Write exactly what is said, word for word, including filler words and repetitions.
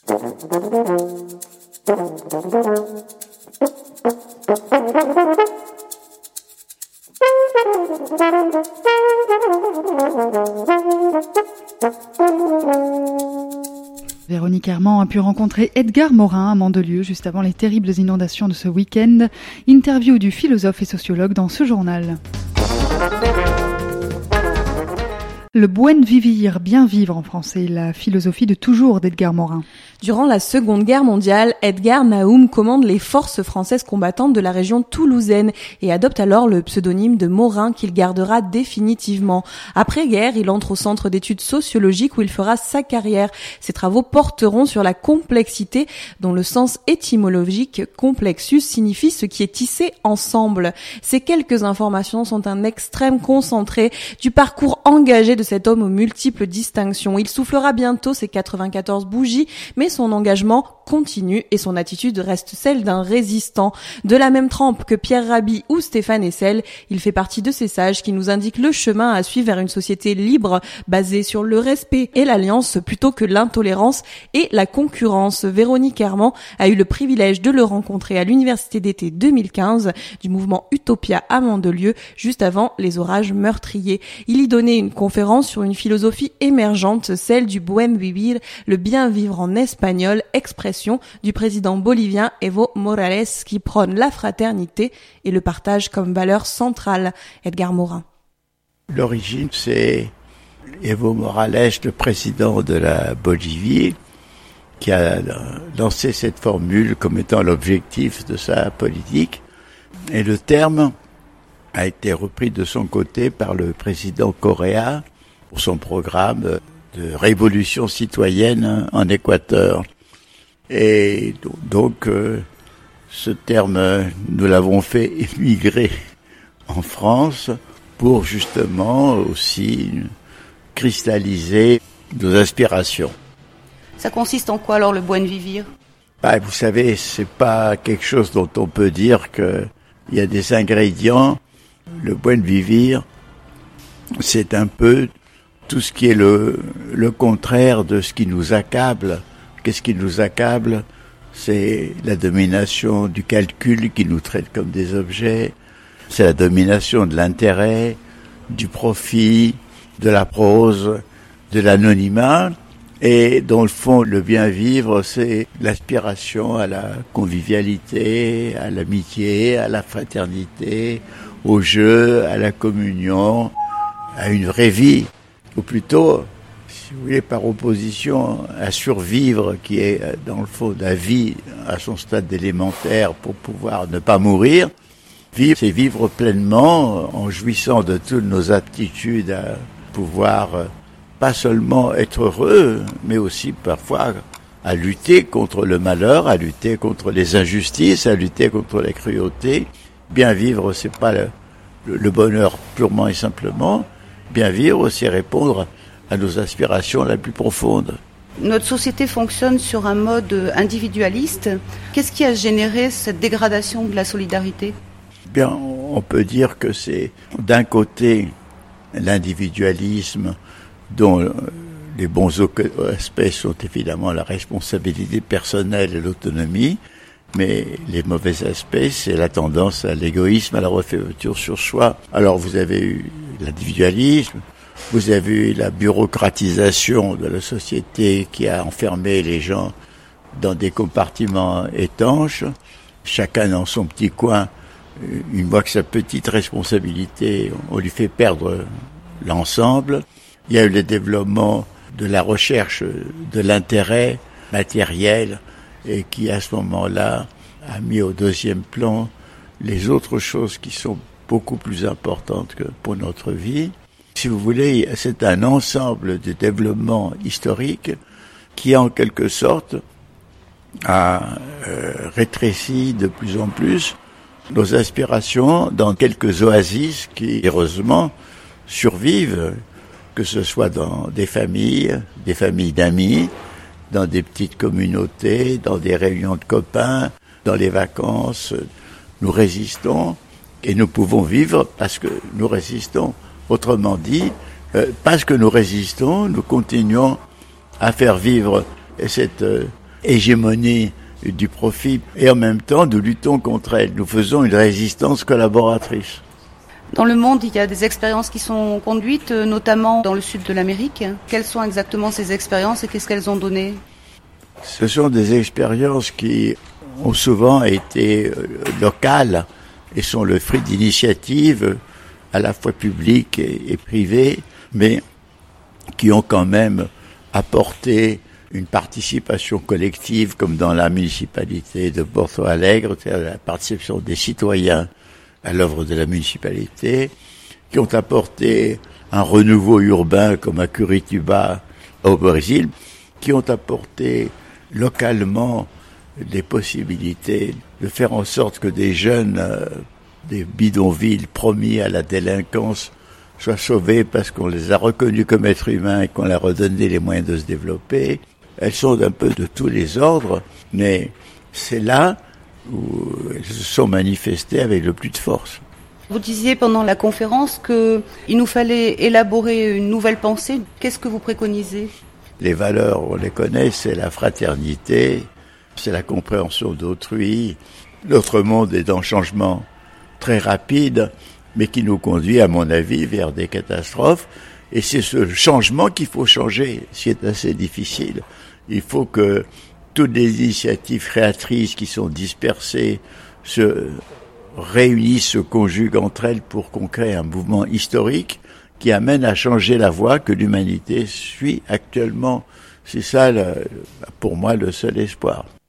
Véronique Armand a pu rencontrer Edgar Morin à Mandelieu juste avant les terribles inondations de ce week-end. Interview du philosophe et sociologue dans ce journal. Le buen vivir, bien vivre en français, la philosophie de toujours d'Edgar Morin. Durant la Seconde Guerre mondiale, Edgar Naum commande les forces françaises combattantes de la région toulousaine et adopte alors le pseudonyme de Morin qu'il gardera définitivement. Après-guerre, il entre au centre d'études sociologiques où il fera sa carrière. Ses travaux porteront sur la complexité dont le sens étymologique complexus signifie ce qui est tissé ensemble. Ces quelques informations sont un extrême concentré du parcours engagé de cet homme aux multiples distinctions. Il soufflera bientôt ses quatre-vingt-quatorze bougies, mais son engagement continue et son attitude reste celle d'un résistant. De la même trempe que Pierre Rabhi ou Stéphane Hessel, il fait partie de ces sages qui nous indiquent le chemin à suivre vers une société libre, basée sur le respect et l'alliance plutôt que l'intolérance et la concurrence. Véronique Armand a eu le privilège de le rencontrer à l'université d'été deux mille quinze du mouvement Utopia à Mandelieu, juste avant les orages meurtriers. Il y donnait une conférence sur une philosophie émergente, celle du buen vivir, le bien vivre en espagnol, expression du président bolivien Evo Morales qui prône la fraternité et le partage comme valeur centrale. Edgar Morin. L'origine, c'est Evo Morales, le président de la Bolivie, qui a lancé cette formule comme étant l'objectif de sa politique. Et le terme a été repris de son côté par le président Correa pour son programme de révolution citoyenne en Équateur. Et donc, euh, ce terme, nous l'avons fait émigrer en France pour justement aussi cristalliser nos aspirations. Ça consiste en quoi alors le buen vivir ? Bah, vous savez, c'est pas quelque chose dont on peut dire que il y a des ingrédients. Le buen vivir, c'est un peu tout ce qui est le, le contraire de ce qui nous accable. Qu'est-ce qui nous accable ? C'est la domination du calcul qui nous traite comme des objets. C'est la domination de l'intérêt, du profit, de la prose, de l'anonymat. Et dans le fond, le bien vivre, c'est l'aspiration à la convivialité, à l'amitié, à la fraternité, au jeu, à la communion, à une vraie vie. Ou plutôt, si vous voulez, par opposition à survivre, qui est dans le fond la vie à son stade élémentaire pour pouvoir ne pas mourir. Vivre, c'est vivre pleinement en jouissant de toutes nos aptitudes à pouvoir pas seulement être heureux, mais aussi parfois à lutter contre le malheur, à lutter contre les injustices, à lutter contre la cruauté. Bien vivre, c'est pas le, le bonheur purement et simplement. Bien vivre, c'est répondre à nos aspirations la plus profondes. Notre société fonctionne sur un mode individualiste. Qu'est-ce qui a généré cette dégradation de la solidarité ? Bien, on peut dire que c'est d'un côté l'individualisme dont les bons aspects sont évidemment la responsabilité personnelle et l'autonomie, mais les mauvais aspects, c'est la tendance à l'égoïsme, à la refermeture sur soi. Alors vous avez eu l'individualisme, vous avez eu la bureaucratisation de la société qui a enfermé les gens dans des compartiments étanches, chacun dans son petit coin. Une fois que sa petite responsabilité, on lui fait perdre l'ensemble. Il y a eu le développement de la recherche de l'intérêt matériel et qui, à ce moment-là, a mis au deuxième plan les autres choses qui sont beaucoup plus importantes que pour notre vie. Si vous voulez, c'est un ensemble de développements historiques qui, en quelque sorte, a euh, rétréci de plus en plus nos aspirations dans quelques oasis qui, heureusement, survivent, que ce soit dans des familles, des familles d'amis, dans des petites communautés, dans des réunions de copains, dans les vacances. Nous résistons et nous pouvons vivre parce que nous résistons. Autrement dit, parce que nous résistons, nous continuons à faire vivre cette hégémonie du profit, et en même temps, nous luttons contre elle. Nous faisons une résistance collaboratrice. Dans le monde, il y a des expériences qui sont conduites, notamment dans le sud de l'Amérique. Quelles sont exactement ces expériences et qu'est-ce qu'elles ont donné ? Ce sont des expériences qui ont souvent été locales et sont le fruit d'initiatives à la fois publiques et privées, mais qui ont quand même apporté une participation collective, comme dans la municipalité de Porto Alegre, c'est-à-dire la participation des citoyens à l'œuvre de la municipalité, qui ont apporté un renouveau urbain, comme à Curitiba au Brésil, qui ont apporté localement des possibilités de faire en sorte que des jeunes euh, des bidonvilles promis à la délinquance soient sauvés parce qu'on les a reconnus comme êtres humains et qu'on leur a donné les moyens de se développer. Elles sont d'un peu de tous les ordres, mais c'est là où elles se sont manifestées avec le plus de force. Vous disiez pendant la conférence qu'il nous fallait élaborer une nouvelle pensée. Qu'est-ce que vous préconisez ? Les valeurs, on les connaît, c'est la fraternité, c'est la compréhension d'autrui. Notre monde est en changement très rapide, mais qui nous conduit, à mon avis, vers des catastrophes. Et c'est ce changement qu'il faut changer, ce qui est assez difficile. Il faut que toutes les initiatives créatrices qui sont dispersées se réunissent, se conjuguent entre elles pour qu'on crée un mouvement historique qui amène à changer la voie que l'humanité suit actuellement. C'est ça, le, pour moi, le seul espoir.